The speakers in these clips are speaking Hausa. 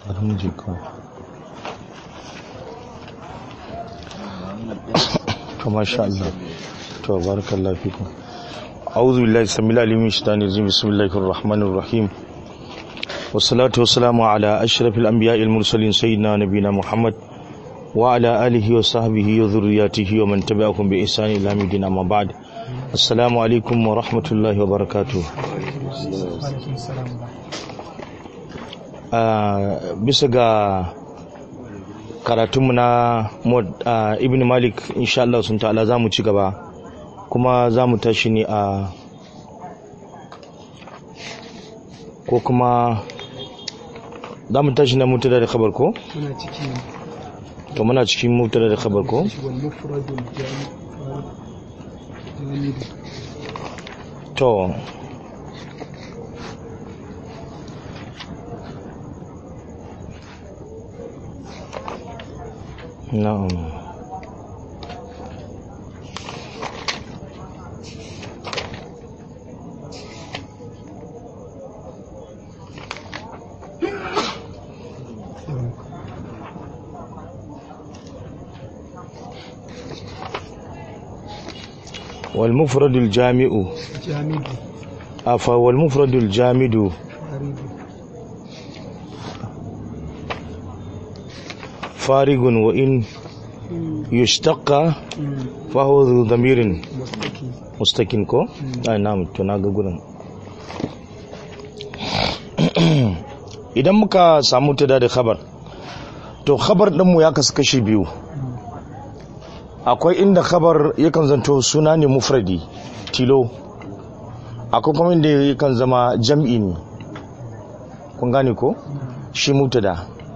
ما شاء الله تبارك الله فيكم. أعوذ بالله السميع العليم من الشيطان الرجيم. بسم الله الرحمن الرحيم والصلاة والسلام على أشرف الأنبياء المرسلين سيدنا نبينا محمد وعلى آله وصحبه وذرياته ومن تبعهم بإحسان إلى يوم الدين. أما بعد، السلام عليكم ورحمة الله وبركاته. bisa ga karatunmu na ibn malik insha Allah sun ta'ala za mu ci gaba kuma za mu tashi ne ko kuma za mu tashi na mutada da khabar ko? to muna cikin mutada da khabar ko? to na'am والمفرد الجامع والمفرد الجامد فارغ وإن يشتق فهو ذو ضمير مستقيم كو نعم tunaga gurin. Idan muka samu tada da khabar, to khabar ɗinmu ya kasu kashi biyu. Akwai inda khabar yakan zanto suna ne mufradi tilo, akwai kuma inda yakan zama jam'i ne, kun gane ko? Shi mutada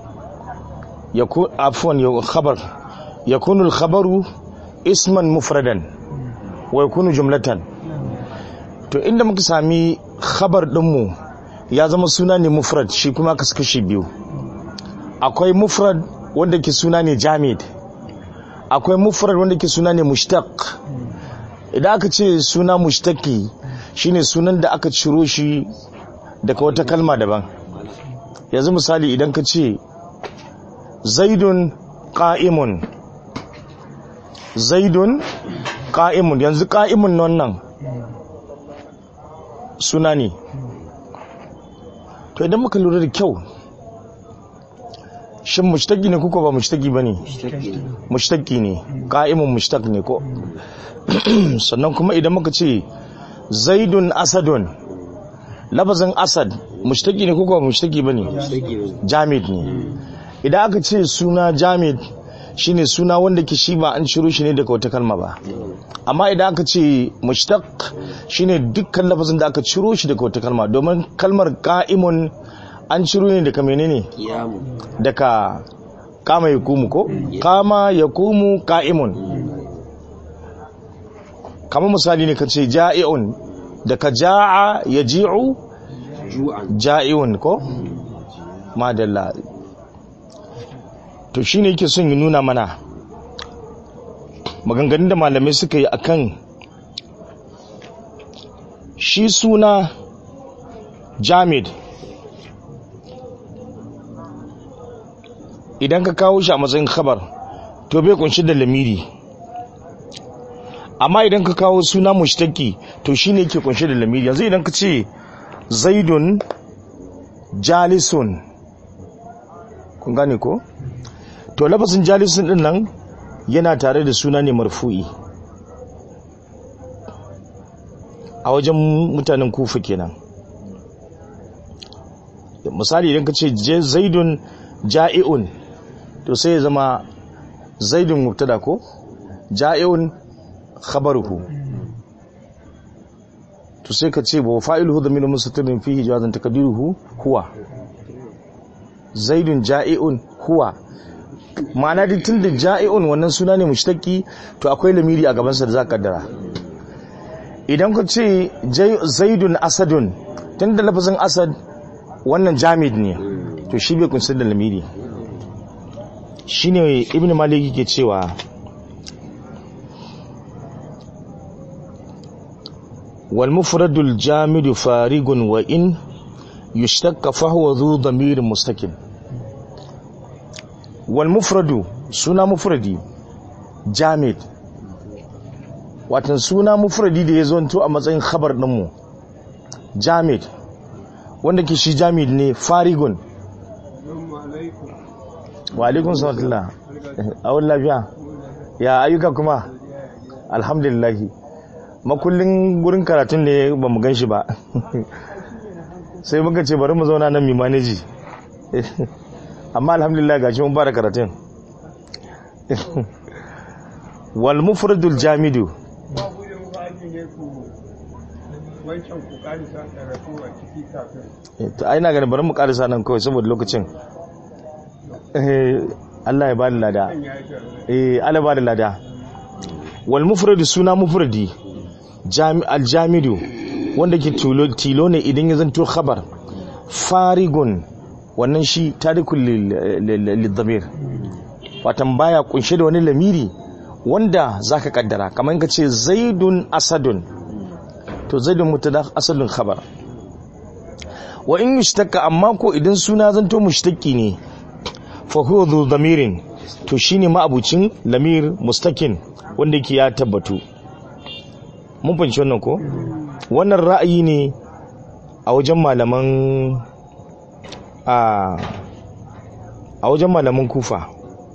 خبر يكون الخبر اسما مفردا ويكون جملة. to inda muka sami khabar dinmu ya zama suna ne mufrad, shi kuma kashi biyu. Akwai mufrad wanda ke suna ne jamid, akwai mufrad wanda ke suna ne mushtaq. Idan aka ce suna mushtaqi shine sunan da aka ciro shi daga wata kalma daban. Yanzu misali idan ka ce zaidun qa'imun, zaidun qa'imun, yanzu qa'imun nan suna ne. To idan muka lura da kyau, shin mushtaqi ne kuka ba mushtaqi bane? Mushtaqi ne, qa'imun mushtaq ne ko? Sannan kuma idan muka ce zaidun asadun, lafazin asad mushtaqi ne kuka ba mushtaqi bane? Jamid ne. Idan aka ce suna jamid shine suna wanda ke shi ba an ciro shi ne daga wata kalma ba. Amma idan aka ce mushtaq shine dukkan lafazin da aka ciro shi daga wata kalma, domin kalmar qa'imun an ciro ne daga menene? Daga kama yakumu ko? Kama yakumu qa'imun. Kamar misali ne kace ja'iun, daga ja'a yaji'u ja'iun ko? Madalla. To shi ne yake son yi nuna mana maganganun da malamai suka yi akan shi suna jamid. Idan ka kawo shi a matsayin khabar to bai kunshi da lamiri, amma idan ka kawo suna mushtaki to shi ne yake kunshi da lamiri. Yanzu idan ka ce zaidun jalisun, kun gane ko? To lafasin jalisun din nan yana tare da suna ne marfu'i a wajen mutanen Kufa kenan. Misali idan ka ce zaidun ja'iun, to sai ya zama zaidun mubtada ko ja'iun khabaruhu. To sai ka ce wa fa'iluhu dhamirun mustatirun fihi jawazan taqdiruhu huwa. Zaidun ja'iun huwa, ma'ana duk tun da ja'i'un wannan suna ne mushtaki, to akwai lamiri a gabansa da za ka kaddara. Idan ka ce zaidun asadun, tun da lafazin asad wannan jamid ne, to shi bai kunsa da lamiri. Shi ne ibn maliki ke cewa والمفرد الجامد فارغ وإن يشتق فهو ذو ضمير مستقل. wal mufradu suna mufradi jamid watan suna mufradi da ya zonto a matsayin khabar ɗinmu jamid wanda ke shi jamid ne farigun wa alaikun salatullah awon lafiya ya ayyuka kuma alhamdulillahi makullin gurin karatun ne ba mu gan shi ba sai muka ce bari mu zauna nan mi maneji amma alhamdulillah gashi mun fara karatun wal mufradul jamidu wancan ku karisa karatu a ciki kafin to ai na ganin bari mu karisa nan kawai saboda lokacin Allah ya bada lada Allah bada lada wal mufradu suna mufradi al jamidu wanda ke tilo ne idan ya zanto khabar farigun wannan shi tarikul lidhamir watan baya kunshe da wani lamiri wanda zaka kaddara kamar ka ce zaidun asadun to zaidun mutada asadun khabar wa in yushtaka amma ko idan suna zanto mushtaki ne fa huwa dhu dhamirin to shine ma'abucin lamir mustakin wanda yake ya tabbatu mun fahimci wannan ko wannan ra'ayi ne a wajen malaman kufa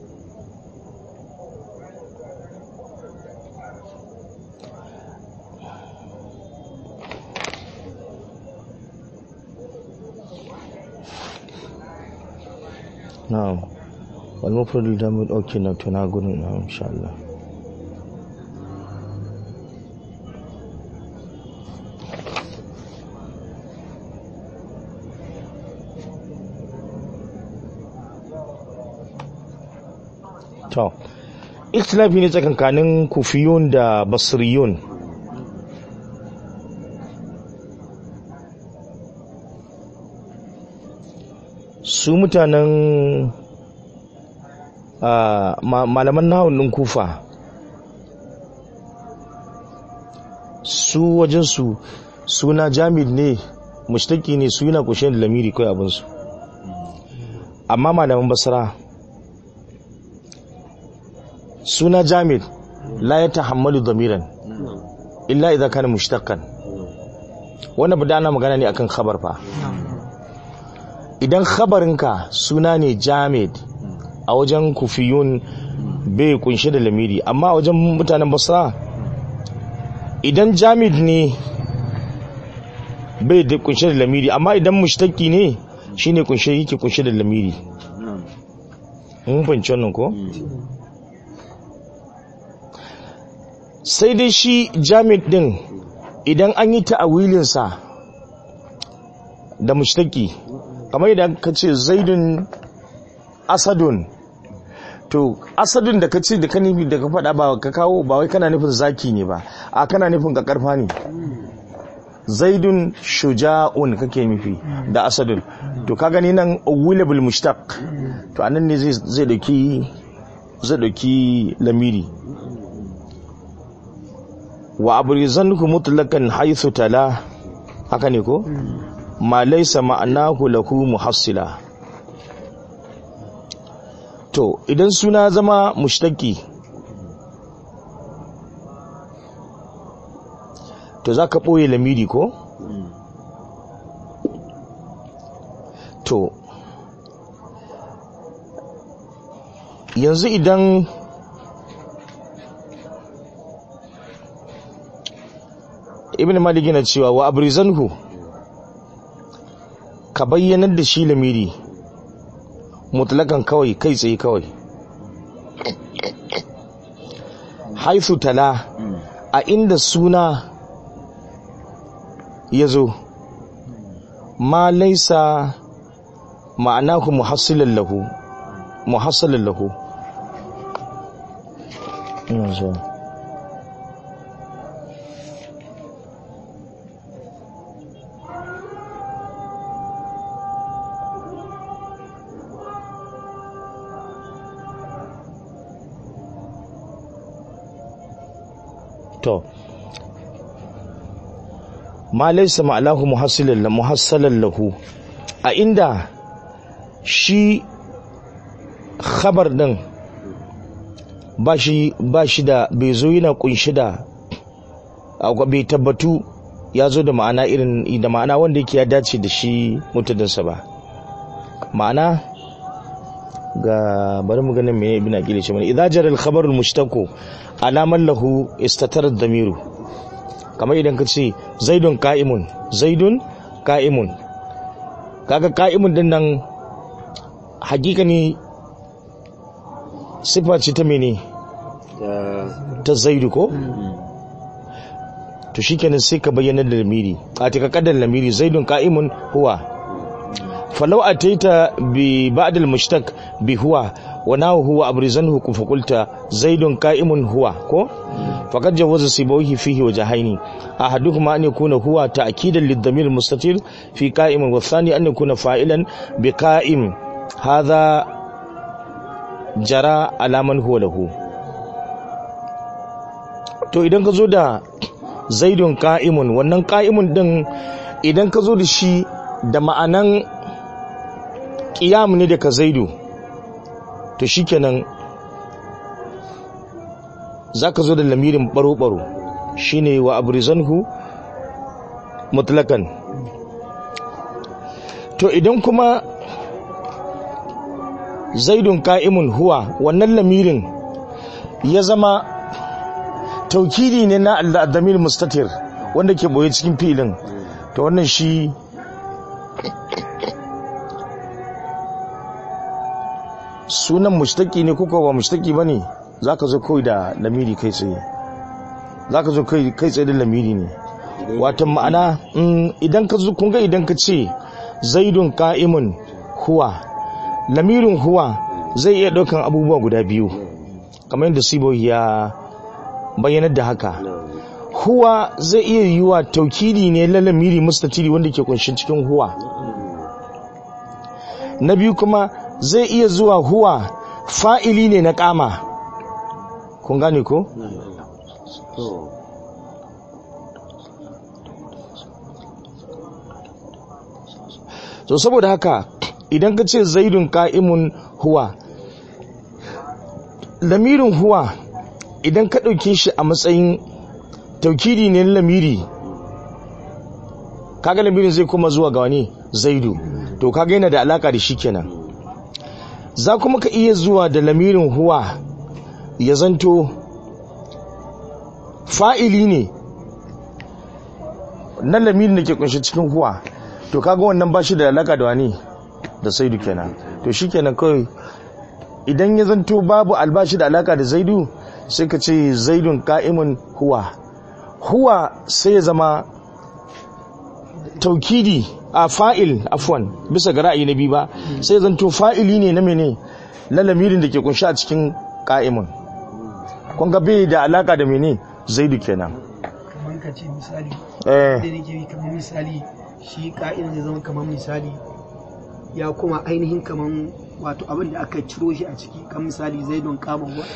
na'am wal mufradul jamid okay na tuna gurin na insha Allah to ikhtilafi ne tsakankanin kufiyun da basriyun su mutanen malaman nahawun ɗin kufa su wajensu suna jamid ne mushtaki ne su yana kushe da lamiri kawai abinsu amma malaman basra suna jamid la ya tahammalu damiran illa idza kana mushtaqan wannan bada ana magana ne akan khabar fa idan khabarinka suna ne jamid a wajen kufiyun bai kunshe da lamiri amma a wajen mutanen basra idan jamid ne bai da kunshe da lamiri amma idan mushtaki ne shine yake kunshe da lamiri mun fahimci wannan ko sai dai shi jamid din idan an yi ta'awilinsa da mushtaki kamar idan ka ce zaidun asadun to asadun da ka ce da ka nufi da ka faɗa ba ka kawo ba wai kana nufin zaki ne ba a kana nufin ka karfa ne zaidun shuja'un kake nufi da asadun to ka gani nan willable mushtaq to anan ne zai dauki lamiri wa abrizanku mutlaqan haythu tala haka ne ko ma laysa ma'anahu lahu muhassila to idan suna zama mushtaki to zaka boye lamiri ko to yanzu idan ibn malik yana cewa wa abrizanhu ka bayyanar da shi lamiri mutlakan kawai kai tsaye kawai haithu tala a inda suna ya zo ma laisa ma'anahu muhassilan lahu ina zuwa to ma laysa ma'alahu muhassalan lahu a inda shi khabar din ba shi da bai zo yana kunshi da bai tabbatu ya zo da ma'ana irin da ma'ana wanda yake ya dace da shi mutadinsa ba. Ma'ana ga bari mu ganin me ibn aqil ce mana idza jara al-khabar al-mushtaq ala man lahu istatara ad-damiru, kamar idan ka ce zaidun qa'imun kaga qa'imun din nan hakika ne sifa ce ta mene ta zaidu ko to shikenan sai ka bayyana da lamiri a ta kaddar lamiri zaidun qa'imun huwa falau ataita bi ba'd al-mushtaq bi huwa wa nahu huwa abrizanhu fa qulta zaidun qa'imun huwa ko faqad jawaza sibawihi fihi wajhaini ahaduhuma an yakuna huwa ta'kidan lid-damir al-mustatir fi qa'imin wa thani an yakuna fa'ilan bi qa'im hadha jara ala man huwa lahu. to idan ka zo da zaidun qa'imun, wannan qa'imun din idan ka zo da shi da ma'anan qiyam ne daga zaidu to shikenan zaka zo da lamirin baro-baro shine wa abrizanhu mutlakan. to idan kuma zaidun qa'imun huwa, wannan lamirin ya zama taukidi ne na al-damir mustatir wanda ke boye cikin filin, to wannan shi sunan mushtaki ne kuka ba mushtaki bane, zaka zo kai da lamiri kai tsaye, zaka zo kai tsaye da lamiri ne. wato ma'ana idan ka zo kun ga idan ka ce zaidun qa'imun huwa, lamirin huwa zai iya daukan abubuwa guda biyu kamar yadda sibo ya bayyanar da haka. Huwa zai iya yiwa taukidi ne na lamiri mustatiri wanda ke kunshin cikin huwa. Na biyu kuma zai iya zuwa huwa fa'ili ne na kama, kun gane ko? So saboda haka idan ka ce zaidun qa'imun huwa, lamirin huwa idan ka ɗauke shi a matsayin taukidi ne na lamiri, kaga lamirin zai kuma zuwa ga wani zaidu, to kaga yana da alaka da shi kenan. Za kuma ka iya zuwa da lamirin huwa ya zanto fa'ili ne na lamirin da ke kunshi cikin huwa, to kaga wannan ba shi da alaka da wani da zaidu kenan. to shi kenan kawai idan ya zanto babu albashi da alaka da zaidu sai ka ce zaidun qa'imun huwa. Huwa sai ya zama taukidi a fa'il, afwan bisa ga ra'ayi na biyu ba, sai ya zanto fa'ili ne na mene na lamirin da ke kunshi a cikin qa'imun, kun ga bai da alaka da mene zaidu kenan. kamar ka ce misali da nake kamar misali shi qa'im zai zama kamar misali ya kuma ainihin kamar wato abin da aka ciro shi a ciki, kan misali zaidun qaman huwa.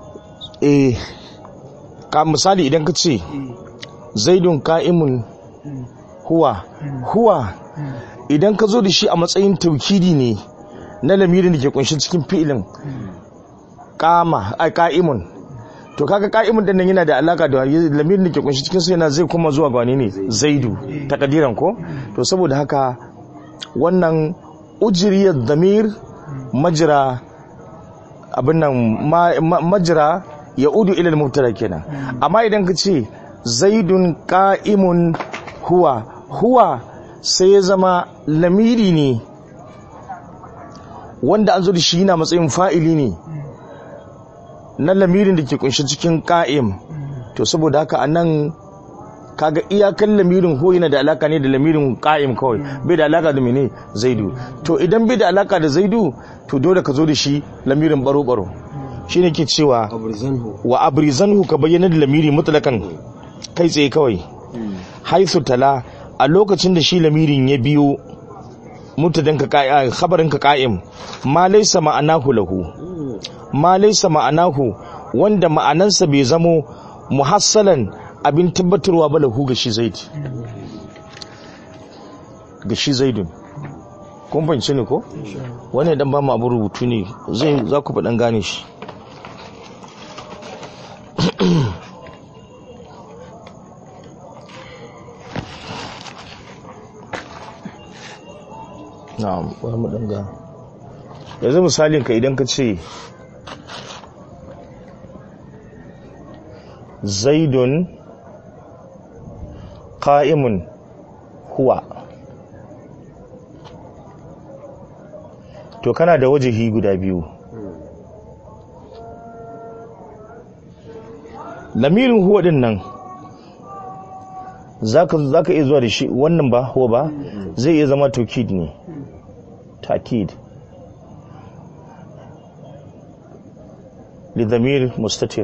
ka misali idan ka ce zaidun qa'imun huwa, huwa idan ka zo da shi a matsayin taukidi ne na lamirin da ke kunshi cikin fi'ilin qama ai qa'imun, to kaga qa'imun din nan yana da alaka da lamirin da ke kunshi cikin sa, yana zai kuma zuwa ga wani ne zaidu takadiran ko. to saboda haka wannan ujriyat damir majra abin nan majra ya udu ilal mubtada kenan. amma idan ka ce zaidun qa'imun huwa, huwa sai ya zama lamiri ne wanda an zo da shi yana matsayin fa'ili ne na lamirin da ke kunshi cikin qa'im, to saboda haka anan kaga iyakan lamirin huwa yana da alaka ne da lamirin qa'im kawai, bai da alaka da mene zaidu. to idan bai da alaka da zaidu to dole ka zo da shi lamirin baro-baro, shi ne ke cewa wa abrizanhu ka bayyana da lamiri mutlakan kai tsaye kawai. haithu tala a lokacin da shi lamirin ya biyo mutadanka khabarinka qa'im ma laysa ma'anahu lahu, ma laysa ma'anahu wanda ma'anansa bai zamo muhassalan abin tabbatarwa ba lahu ga shi zaidun. kun fahimci ne ko wani dan ba mu abu rubutu ne za ku faɗan gane shi na'am wani mu dan ga yanzu misalin ka idan ka ce zaidun qa'imun huwa, to kana da wajihi guda biyu. Lamirin huwa din nan zaka iya zuwa da shi, wannan ba huwa ba zai iya zama taukid ne, takid li dhamir mustatir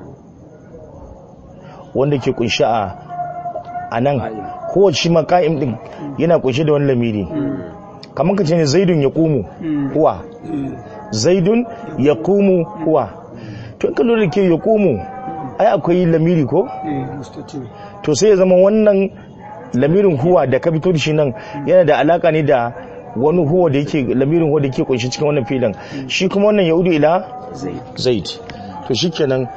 wanda ke kunshi a nan kowace ma ka'im din yana kunshe da wani lamiri. Kamar ka ce ne zaidun ya kumu huwa, zaidun ya kumu huwa, to ka lura da ke ya kumu ai akwai lamiri ko? To sai ya zama wannan lamirin huwa da ka fito da shi nan yana da alaka ne da wani huwa da yake, lamirin huwa da yake kunshi cikin wannan filin, shi kuma wannan yaudu ila zaid. To shikenan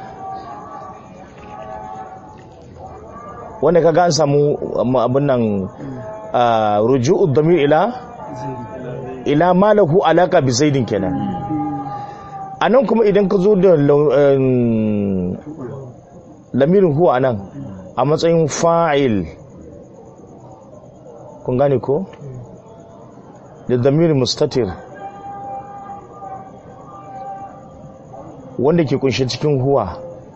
wanda kaga an samu abin nan ruju'ud damir ila ma lahu alaka bi zaidin kenan. Anan kuma idan ka zo da lamirin huwa anan a matsayin fa'il, kun gane ko, da damir mustatir wanda ke kunshe cikin huwa,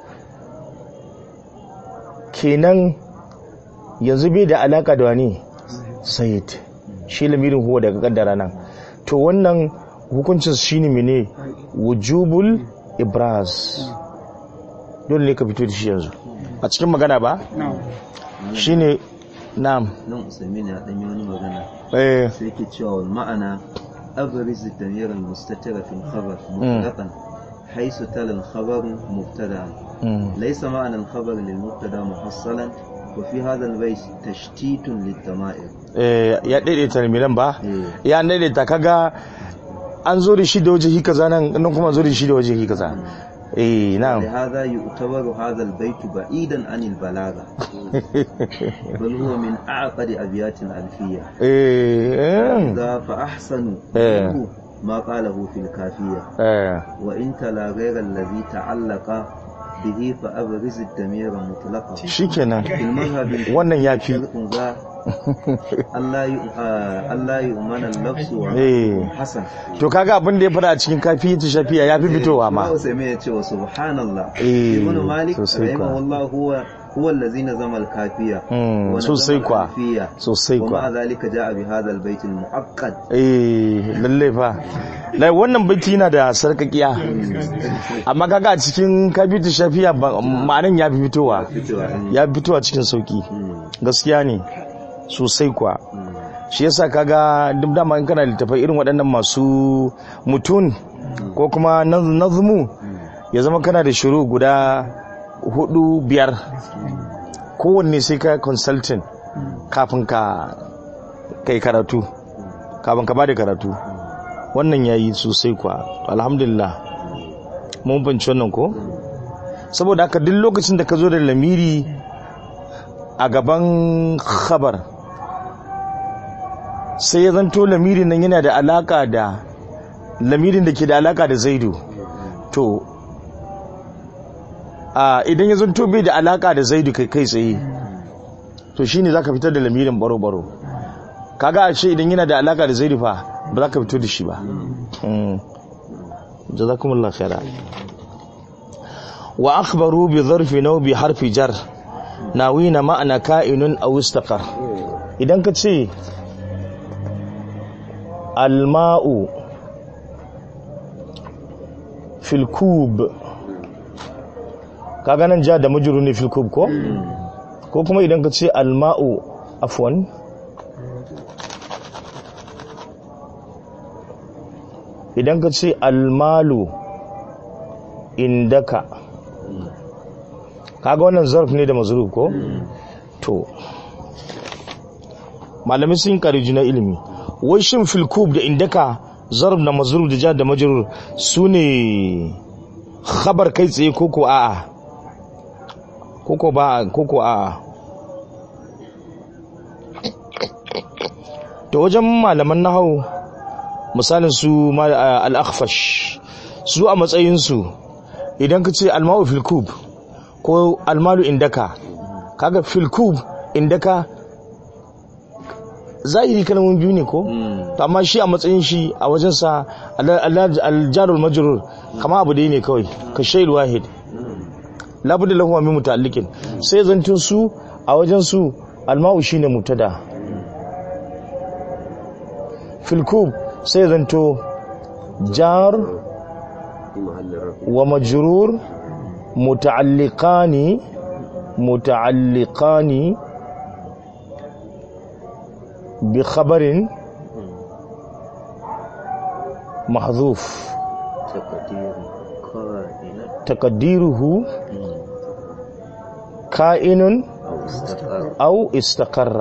kenan yanzu bai da alaka da wani sayyid, shi lamirin huwa daga kaddara nan. To wannan hukuncin shine mene, wujubul ibraz, dole ne ka fito da shi yanzu a cikin magana ba shine. Na'am, nan Usaimin ya dan yi wani magana sai yake cewa ma'ana abriz damir al-mustatir fi al-khabar mutlaqan haythu tala al-khabar mubtada laysa ma'ana al-khabar lil-mubtada muhassalan wa fi hadha al-bayt tashtitun lit-tama'ir. Ya daidaita lamiran ba, ya daidaita, kaga an zo da shi da waje kaza nan kuma zo da shi da waje kaza. نعم. لهذا يعتبر هذا البيت بعيدا عن البلاغة بل هو من أعقد أبيات الألفية. فأحسن ما قاله في الكافية وإن تلا غير الذي تعلق به فأبرز الدمير مطلقا. شكرا. wannan yafi Allah yi umarnar lafsu wa Hassan. To kaga abin da ya fara a cikin kafi ta shafiya ya fi fitowa ma. Sai mai ya ce wa subhanallah. Ibn Malik rahimahullah huwa allazi nazama al-kafiya. Sosai kwa. Sosai kwa. Kuma zalika ja'a bi hadha al-bayt al-mu'aqqad. Lalle fa. Lai wannan baiti yana da sarkakiya. Amma kaga a cikin kafi ta shafiya ma'anan ya fi fitowa. Ya fi fitowa cikin sauki. Gaskiya ne. Sosai kwa. Shi yasa kaga duk dama in kana littafai irin waɗannan masu mutun ko kuma nazmu, ya zama kana da shuru guda 4-5 kowanne sai ka consultant kafin ka kai karatu, kafin ka bada karatu. Wannan yayi sosai kwa, alhamdulillah mun banci wannan ko. Saboda haka duk lokacin da ka zo da lamiri a gaban khabar, sai ya zanto lamirin nan yana da alaka da lamirin da ke da alaka da zaidu, to idan ya zanto bai da alaka da zaidu kai tsaye, to shine zaka fitar da lamirin baro-baro. Kaga a ce idan yana da alaka da zaidu fa ba za ka fito da shi ba. jazakumullahu khaira. Wa akhbaru bi dharfi naw bi harfi jar nawina ma'ana ka'inun aw istaqar. Idan ka ce alma'u fil kub, kaga nan ja da majrur ne fil kub ko kuma idan ka ce alma'u, afwan, idan ka ce almalu indaka, kaga wannan zarf ne da mazruf ko. To malamai sun kariji na ilimi, wai shin fil kub da indaka zarf da mazruf da jar da majrur sune khabar kai tsaye koko a'a koko ba koko a'a to wajen malaman nahwu misalin su al-akhfash su a matsayin su idan ka ce al-ma'u fil kub ko al-malu indaka kaga fil kub indaka zahiri kalmomin biyu ne ko to amma shi a matsayin shi a wajensa al-jarul majrur kama abu dai ne kawai ka shayil wahid labudda lahu min muta'alliqin sai zantun su a wajen su al-ma'u shine mutada fil kub sai zanto jar wa majrur muta'alliqani بخبر محذوف تقديره كائن أو استقر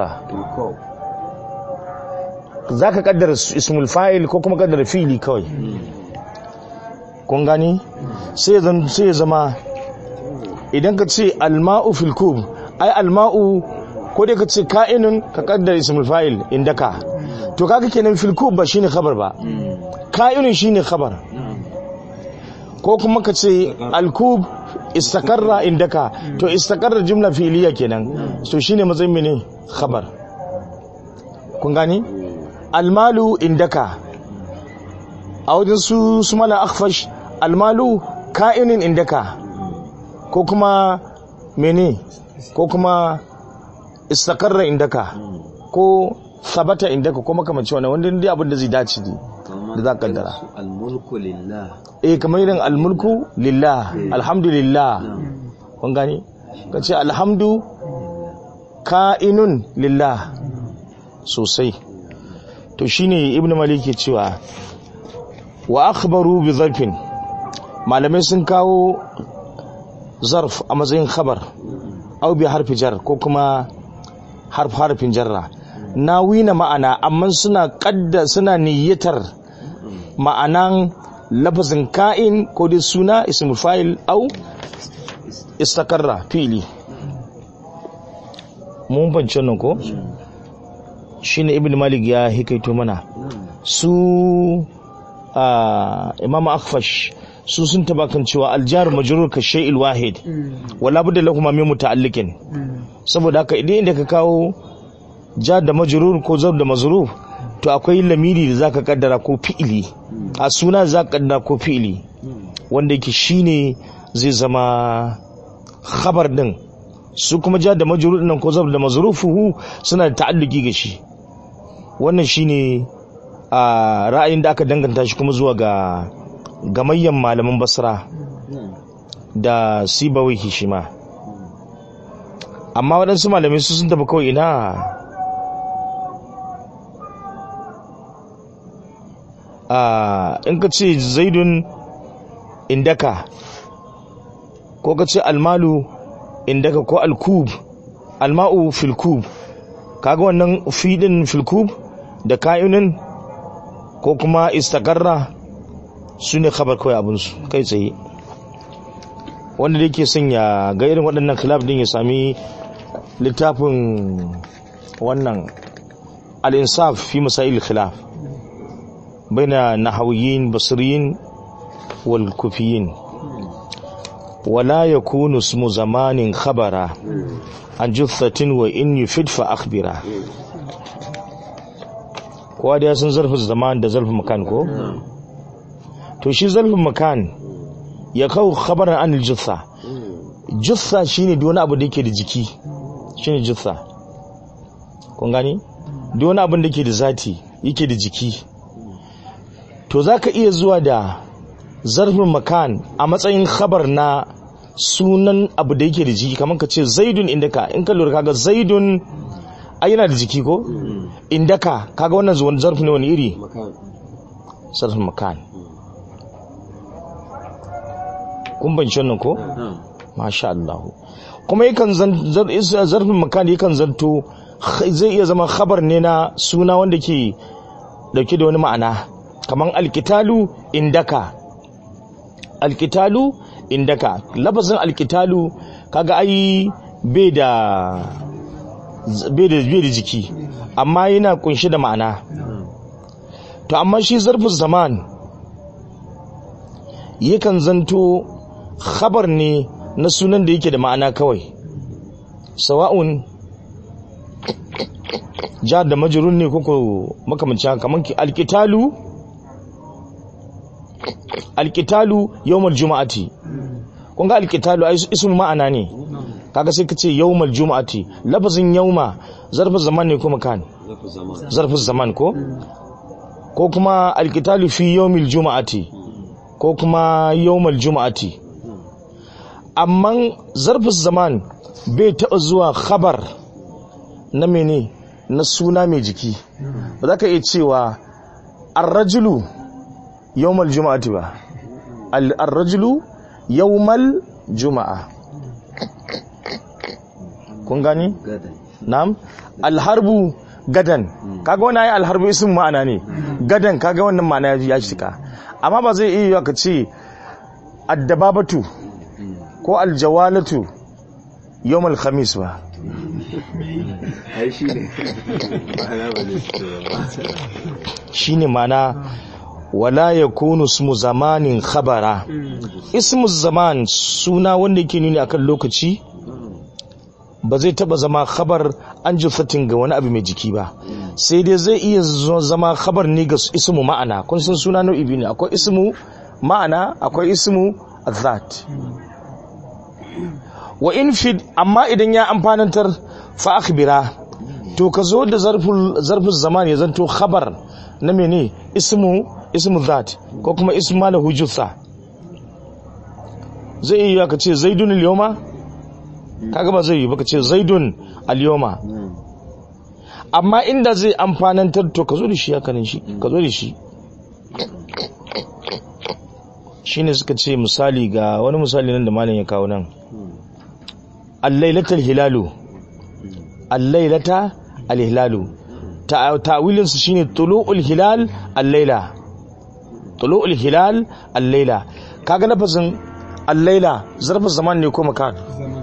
ذاك قدر اسم الفاعل ko kuma قدر fi'li kawai kun gani sai zama idan ka ce alma'u fil kub ai alma'u ko dai ka ce ka'inun ka kaddara ismul fa'il indaka to kaga kenan fil kub ba shine khabar ba ka'inun shine khabar ko kuma ka ce al kub istakarra indaka to istakarra jumla fi'liya kenan to shine matsayin mene khabar kun gani al malu indaka a wajen su mala akhfash al malu ka'inun indaka ko kuma mene ko kuma istakarra indaka ko sabata indaka ko makamanci wannan wanda dai abin da zai dace ne da za ka kaddara al-mulku lillah kamar irin al-mulku lillah alhamdulillah kun gani kace alhamdu ka'inun lillah sosai to shine ibnu malik ke cewa wa akhbaru bi zarfin malamai sun kawo zarf a matsayin khabar au bi harfi jar ko kuma harfin jarra nawina ma'ana amma suna niyyatar ma'anan lafazin ka'in ko dai suna ismul fa'il au istakarra fi'li mun bance nan ko shine ibnu malik ya hikaito mana su imam akhfash su sun tabakan cewa aljar majrur ka shay'il wahid wala budda lahum min muta'alliqin saboda haka idan inda ka kawo jar da majrur ko zar da mazruf to akwai lamiri da zaka kaddara ko fi'ili a suna zaka kaddara ko fi'ili wanda yake shine zai zama khabar din su kuma jar da majrur din ko zar da mazrufuhu suna da ta'alluki ga shi wannan shine a ra'ayin da aka danganta shi kuma zuwa ga gamayyan malaman basra da sibawai shi ma amma waɗansu malamai su sun tafi kawai ina in ka ce zaidun indaka ko ka ce almalu indaka ko alkub alma'u filkub kaga wannan fidin filkub da kayunin ko kuma istakarra su ne khabar kawai abinsu kai tsaye wanda da yake son ya ga irin waɗannan khilaf din ya sami littafin wannan al-insaf fi masail khilaf baina nahawiyyin basriyin wal kufiyin wala yakunu ismu zamanin khabara an juthatin wa in yufid fa akhbira kowa da ya san zarfin zaman da zarfin makan ko to shi zarfin makan ya kawo khabaran anil jutha jutha shine duk wani abu da yake da jiki shine jutha kun gani duk wani abu da yake da zati yake da jiki to zaka iya zuwa da zarfin makan a matsayin khabar na sunan abu da yake da jiki kamar ka ce zaidun indaka in ka lura kaga zaidun ai yana da jiki ko indaka kaga wannan zuwan zarfi ne wani iri zarfin makan kun ban nan ko masha Allah kuma yakan zarfin makan yakan zanto zai iya zama khabar ne na suna wanda ke dauke da wani ma'ana kaman alkitalu indaka. Alkitalu indaka, lafazin alkitalu kaga ai bai da jiki amma yana kunshi da ma'ana. To amma shi zarfin zaman yakan zanto khabar ne na sunan da yake da ma'ana kawai, sawa'un jar da majrur ne koko makamancin kaman alkitalu yawmal juma'ati. kun ga alkitalu ai ismul ma'ana ne, kaga sai kace yawmal juma'ati. lafazin yawma zarfin zaman ne kuma kan zarfin zaman ko kuma alkitalu fi yawmil juma'ati ko kuma yawmal juma'ati. amma zarfin zaman bai taɓa zuwa khabar na mene na suna mai jiki. ba za ka iya cewa ar-rajulu yawmal juma'ati ba, ar-rajulu yawmal juma'a. kun gani? na'am. al-harbu gadan, kaga wannan ayi al-harbu ism ma'ana ne, gadan kaga wannan ma'ana ya shika. amma ba zai iya ka ce ad-dababatu ko al-jawalatu yawmal khamis ba. ai shine shine mana wala yakunu ismu zamanin khabara. ismu zaman suna wanda yake nuni akan lokaci ba zai taba zama khabar an jufatin ga wani abu mai jiki ba, sai dai zai iya zama khabar ne ga ismu ma'ana. kun san suna nau'i biyu ne, akwai ismu ma'ana akwai ismu azat. wa in fid, amma idan ya amfanantar fa akhbira, to ka zo da zarfin zaman ya zanto khabar na mene ismu zat ko kuma ismu lahu jutha. zai iya ka ce zaidun al-yawma, kaga ba zai yi ba ka ce zaidun al-yawma. amma inda zai amfanantar to ka zo da shi haka nan, shi ka zo da shi. shine suka ce misali, ga wani misali nan da malam ya kawo nan, al-lailatul hilalu, al-lailata al-hilalu. ta'wilin su shine tulu'ul hilal al-laila, tulu'ul hilal al-laila. kaga lafazin al-laila zarfin zaman ne ko makan?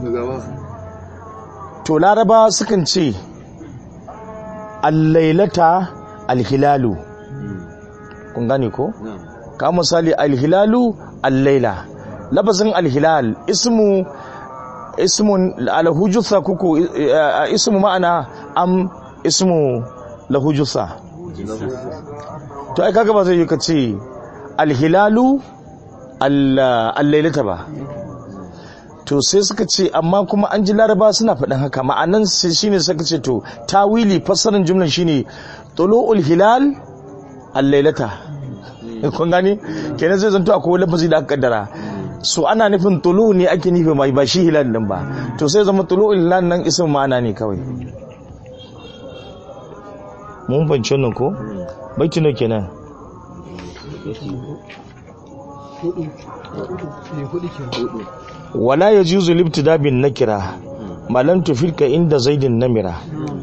to laraba sukan ce al-lailata al-hilalu. kun gane ko? ka misali al-hilalu al-laila. lafazin al-hilal ismun lahu jutha kuku ismu ma'ana am ismu lahu jutha? to ai kaga ba zai yi ka ce al-hilalu al-lailata ba. to sai suka ce amma kuma an ji laraba suna faɗin haka, ma'anan shine suka ce to tawili fassarar jumlan shine tulu'ul hilal al-lailata. kun gani kenan zai zanto akwai lafazi da aka kaddara, so ana nufin tulu ne ake nufi mai ba shi hilal din ba. to sai zama tulu'ul hilal nan ism ma'ana ne kawai. mun fahimci wannan ko? baiti ne kenan. wala yajuzu libtida bin nakira malam tufilka inda zaidin namira.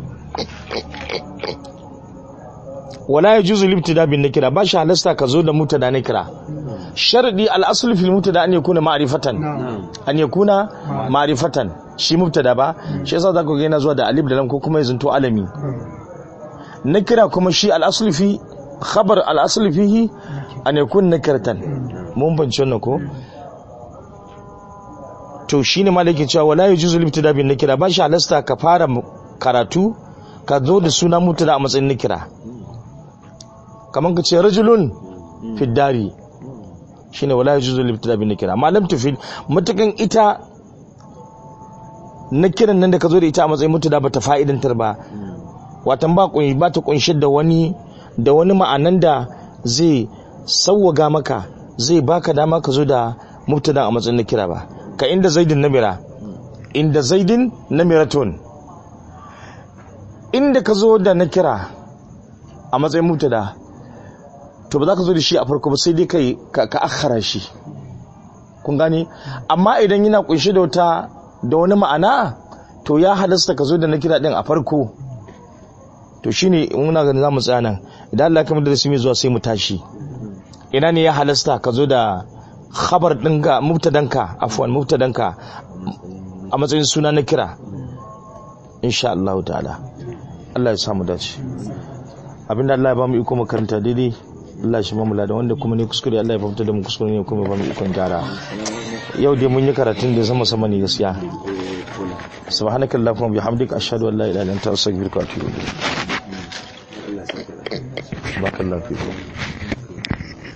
wala yajuzu libtida bin nakira, ba shi halasta ka zo da mutada nakira. sharadi al-asl fil mutada an yakuna ma'rifatan, an yakuna ma'rifatan, shi mubtada ba. shi yasa zaka ga yana zuwa da alif da lam ko kuma yazunto alami. nakira kuma shi al-asl fi khabar al-asl fihi an yakuna nakiratan. mun bance wannan ko? to shine malaki cewa wala yajuzu libtida bin nakira, ba shi halasta ka fara karatu ka zo da suna mutada a matsayin nakira. kaman ka ce rajulun fi dari, shine wala yajuzu libtida bin nakira. amma lam tufid, mutakan ita nakiran nan da ka zo da ita a matsayin mutada ba ta fa'idantar ba, watan ba ta kunshi da wani ma'anan da zai sawwaga maka, zai baka dama ka zo da mubtada a matsayin nakira ba. ka inda zaidin namira, inda zaidin namiratun, inda ka zo da nakira a matsayin mubtada to ba za ka zo da shi a farko ba, sai dai ka akhara shi. kun gane? amma idan yana kunshi da wani ma'ana to ya halasta ka zo da nakira din a farko. to shine muna ganin zamu tsaya nan, idan Allah ya kamar da su mai zuwa sai mu tashi ina ne ya halasta ka zo da khabar ɗinka mubtadanka a matsayin suna na kira insha Allah ta'ala. Allah ya samu dace abinda Allah ya ba mu iko makaranta daidai Allah shi mamula da wanda kuma ne kuskure Allah ya fahimta da mu kuskure ne kuma ba mu ikon gyara. Yau dai mun yi karatun da zama sama ne gaskiya. Subhanakallahumma bihamdika ashhadu an la ilaha illa anta astaghfiruka wa atubu ilayk. Barakallahu fikum.